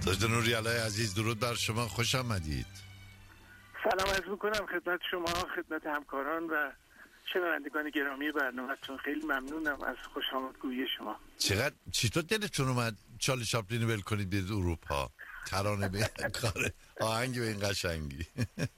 دکتر نوریالا عزیز، درود بر شما، خوش آمدید. سلام عرض میکنم خدمت شما، خدمت همکاران و شنوندگان گرامی برنامه‌تون. خیلی ممنونم از خوش آمدگویی شما. چطور دلتون اومد چارلی چاپلین ول کنید بیاد اروپا؟ ترانه به کار آهنگ به این قشنگی.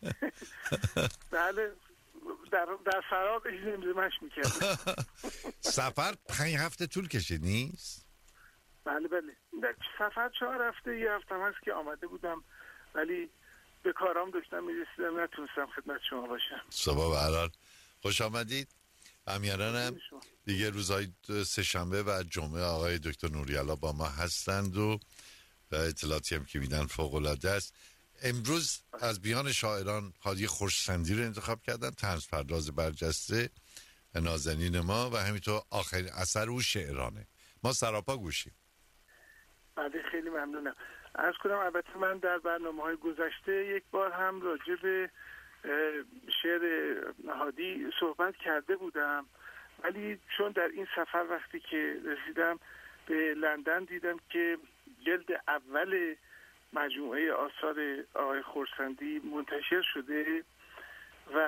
بله، در فراغش زمزمش میکردم. سفر 5 هفته طول کشید نیست؟ بله سفر 4 هفته، یه هفته هست که آمده بودم ولی به کارام داشتم میرسیدم، نتونستم خدمت شما باشم. صبح برحال خوش آمدید. امیرانم دیگه روزهای سه‌شنبه و جمعه آقای دکتر نوریالا با ما هستند و اطلاعاتی هم که میدن فوق‌العاده است. امروز از بیان شاعران هادی خورشسندی رو انتخاب کردن، طنز پرداز برجسته نازنین ما، و همینطور آخرین اثر او شعرانه. ما سراپا گوشیم. بله خیلی ممنونم. عرض کنم البته من در برنامه‌های گذشته یک بار هم راجع به شعر هادی صحبت کرده بودم، ولی چون در این سفر وقتی که رسیدم به لندن دیدم که جلد اول مجموعه آثار آقای خورسندی منتشر شده و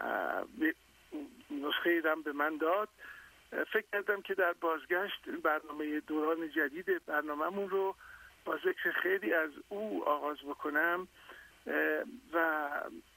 نسخه هم به من داد، فکر کردم که در بازگشت برنامه دوران جدید برنامه‌مون رو با ذکر خیلی از او آغاز بکنم و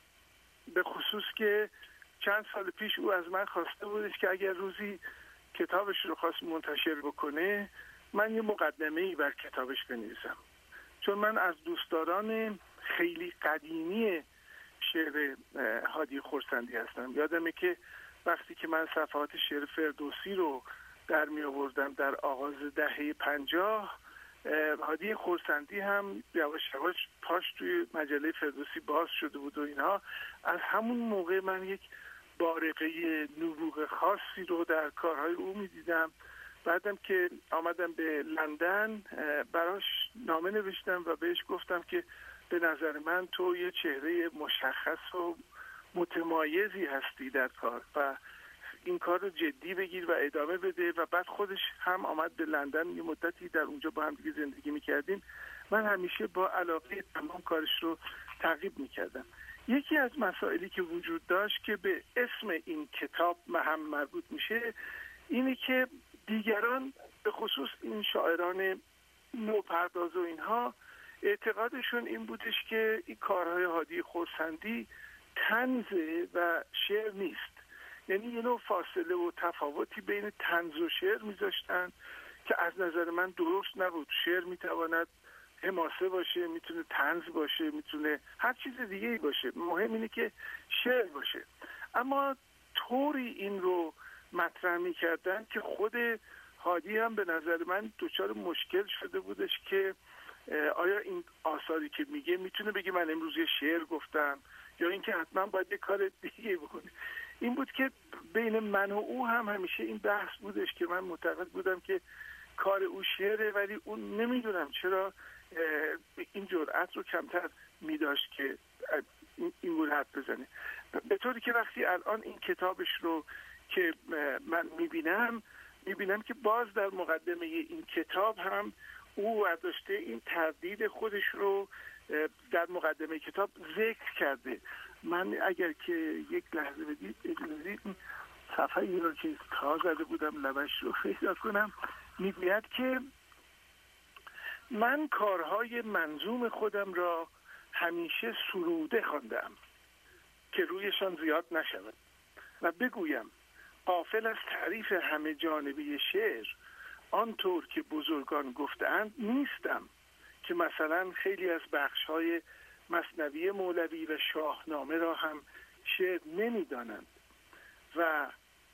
به خصوص که چند سال پیش او از من خواسته بودش که اگر روزی کتابش رو خواست منتشر بکنه من یه مقدمه‌ای بر کتابش بنویسم، چون من از دوستداران خیلی قدیمی شعر هادی خورسندی هستم. یادمه که وقتی که من صفحات شعر فردوسی رو در می آوردم در آغاز دهه 50، هادی خورسندی هم یواش یواش پاش توی مجله فردوسی باز شده بود و اینها. از همون موقع من یک بارقه نبوغ خاصی رو در کارهای او می دیدم. بعدم که آمدم به لندن براش نامه نوشتم و بهش گفتم که به نظر من تو یه چهره مشخص و متمایزی هستی در کار و این کار رو جدی بگیر و ادامه بده. و بعد خودش هم آمد به لندن، یه مدتی در اونجا با هم دیگه زندگی میکردیم. من همیشه با علاقه تمام کارش رو تعقیب میکردم. یکی از مسائلی که وجود داشت که به اسم این کتاب هم مربوط میشه اینه که دیگران به خصوص این شاعران نوپرداز و اینها اعتقادشون این بودش که این کارهای هادی خورسندی طنزه و شعر نیست، یعنی یه نوع فاصله و تفاوتی بین طنز و شعر میذاشتن که از نظر من درست نبود. شعر میتواند حماسه باشه، میتونه طنز باشه، میتونه هر چیز دیگه‌ای باشه، مهم اینه که شعر باشه. اما طوری این رو مطرح میکردن که خود هادی هم به نظر من دچار مشکل شده بودش که آیا این آثاری که میگه میتونه بگه من امروز یه شعر گفتم یا اینکه حتما باید یه کار دیگه بکنه. این بود که بین من و او هم همیشه این بحث بودش که من معتقد بودم که کار او شعره، ولی اون نمیدونم چرا این جرأت رو کمتر میداشت که این گونه حرف بزنه. به طوری که وقتی الان این کتابش رو که من میبینم که باز در مقدمه این کتاب هم او برداشته این تردید خودش رو در مقدمه کتاب ذکر کرده. من اگر که یک لحظه بدید صفحه‌ای رو که تا زده بودم لبش رو پیدا کنم، میگوید که من کارهای منظوم خودم را همیشه سروده خواندم که رویشان زیاد نشود و بگویم غافل از تعریف همه جانبه شعر آنطور که بزرگان گفتند نیستم، که مثلا خیلی از بخش‌های مثنوی مولوی و شاهنامه را هم شعر نمی‌دانند و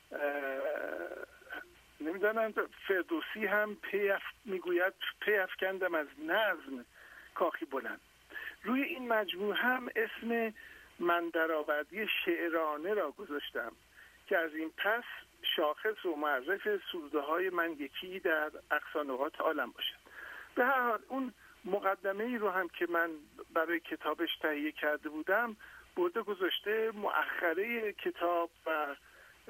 نمی‌دانند. فردوسی هم میگوید پی افکندم از نظم کاخی بلند. روی این مجموعه هم اسم من درآوردی شعرانه را گذاشتم که از این پس شاخص و معرف سروده های من یکی در اقصا نقاط عالم باشد. به هر حال اون مقدمه ای رو هم که من برای کتابش تهیه کرده بودم برده گذاشته مؤخره کتاب و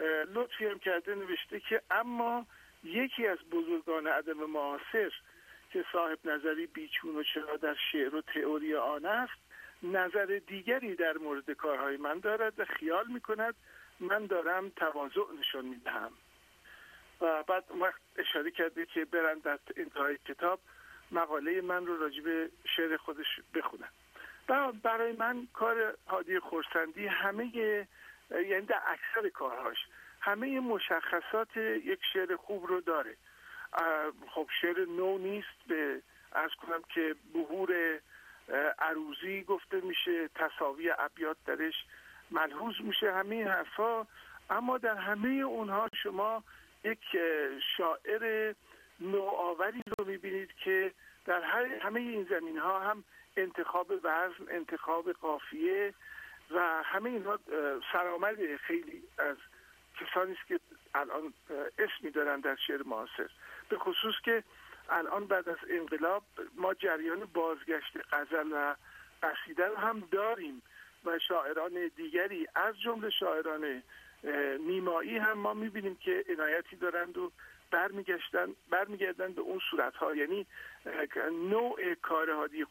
لطفی هم کرده نوشته که اما یکی از بزرگان ادب معاصر که صاحب نظری بیچون و چرا در شعر و تئوری آن است، نظر دیگری در مورد کارهای من دارد و خیال میکند من دارم تواضع نشان میدهم. و بعد وقت اشاره کرده که برن در انتهای کتاب مقاله من رو راجع به شعر خودش بخونن. برای من کار هادی خرسندی یعنی در اکثر کارهاش همه مشخصات یک شعر خوب رو داره. خب شعر نو نیست، به عرض کنم که بهور عروضی گفته میشه، تساوی ابیات درش ملحوظ میشه، همه این حرفا، اما در همه اونها شما یک شاعر نوآوری رو میبینید که در همه این زمین ها هم انتخاب وزن، انتخاب قافیه و همه اینها سرآمد خیلی از کسانی است که الان اسمی دارن در شعر معاصر، به خصوص که الان بعد از انقلاب ما جریان بازگشت غزل و قصیده رو هم داریم و شاعران دیگری از جمله شاعران نیمایی هم ما میبینیم که عنایتی دارند و برمیگردن به اون صورتها. یعنی نوع کار هادی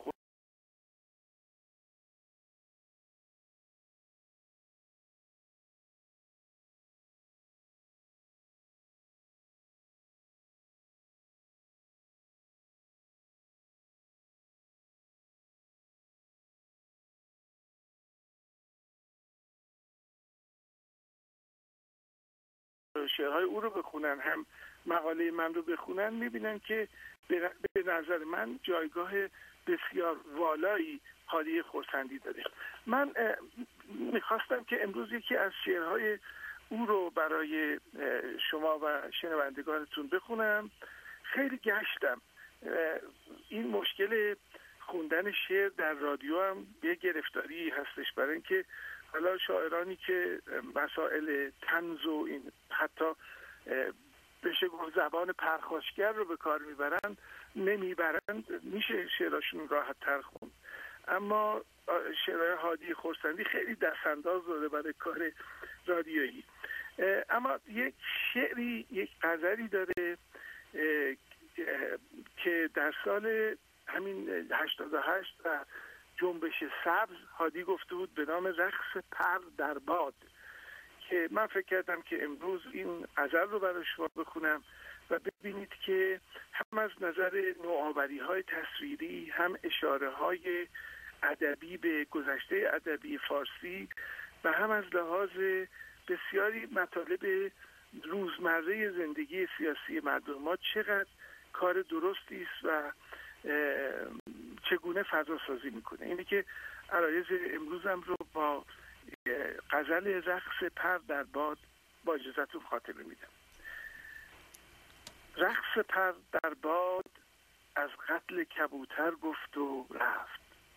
شعرهای او رو بخونن هم مقاله من رو بخونن، میبینن که به نظر من جایگاه بسیار والایی هادی خرسندی داره. من میخواستم که امروز یکی از شعرهای او رو برای شما و شنوندگانتون بخونم. خیلی گشتم، این مشکل خوندن شعر در رادیو هم یه گرفتاری هستش، برای اینکه حالا شاعرانی که مسائل طنز و این حتی بشه گفت زبان پرخاشگر رو به کار نمیبرند، میشه شعراشون راحت تر خوند، اما شعرهای هادی خرسندی خیلی دستانداز داره برای کار رادیویی. اما یک شعری، یک غزلی داره که در سال همین 88 و جنبش سبز هادی گفته بود به نام رقص پر در باد، که من فکر کردم که امروز این غزل رو برای شما بخونم و ببینید که هم از نظر نوآوری‌های تصویری، هم اشاره‌های ادبی به گذشته ادبی فارسی و هم از لحاظ بسیاری مطالب روزمره زندگی سیاسی مردم ما چقدر کار درستی است و چگونه فضا سازی میکنه. اینه که عرایض امروزم رو با غزل رقص پر در باد با اجازهتون خاتمه میدم. رقص پر در باد از قتل کبوتر گفت و رفت،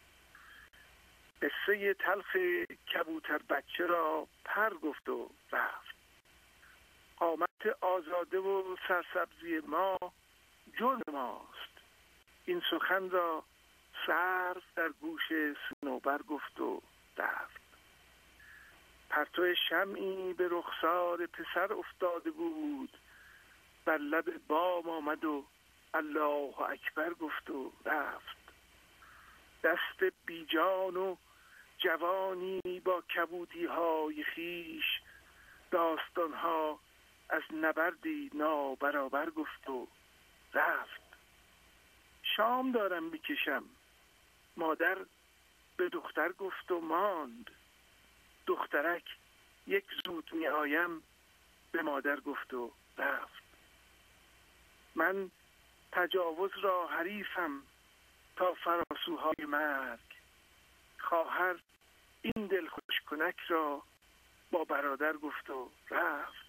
قصه تلخ کبوتر بچه را پر گفت و رفت. قامت آزاده و سرسبزی ما جرم ماست، این سخن را سرو در گوش صنوبر گفت و رفت. پرتو شمعی به رخسار پسر افتاده بود، بر لب بام آمد و الله اکبر گفت و رفت. دست بیجان و جوانی با کبودی های خیش، داستان ها از نبردی نابرابر گفت و رفت. شام دارم میکشم، مادر به دختر گفت و ماند، دخترک یک زود می آیم به مادر گفت و رفت. من تجاوز را حریفم تا فراسوهای مرگ، خواهر این دل خوشکنک را با برادر گفت و رفت.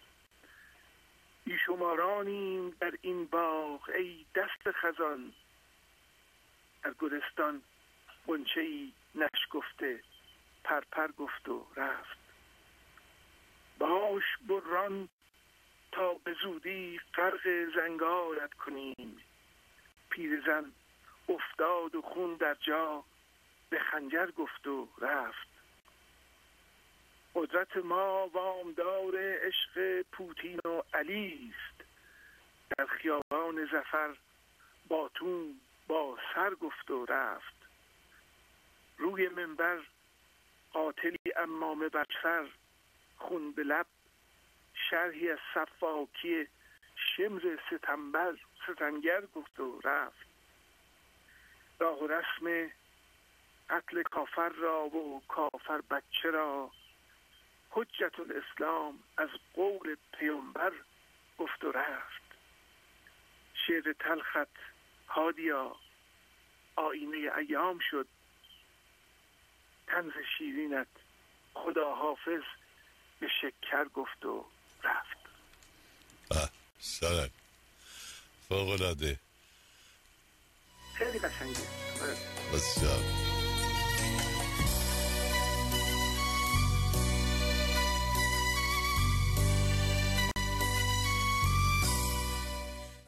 بیشمارانیم در این باغ ای دست خزان، در گلستان غنچه‌ای نشکفته پرپر گفت و رفت. باش بران تا به زودی غرق زنگارت کنیم، پیرزن افتاد و خون در جا به خنجر گفت و رفت. قدرت ما وامدار عشق پوتین و علی است، در خیابان ظفر باتون با سر گفت و رفت. روی منبر قاتلی عمامه بر سر، خون به لب شرحی از صفاکی شمر ستمگر گفت و رفت. راه و رسم قتل کافر را و کافر بچه را، حجت الاسلام از قول پیامبر گفت و رفت. شعر تلخت هادیا آینه ایام شد، طنز شیرینت خدا حافظ به شکر گفت و رفت. سرک فوق العاده، خیلی قشنگه. بسیار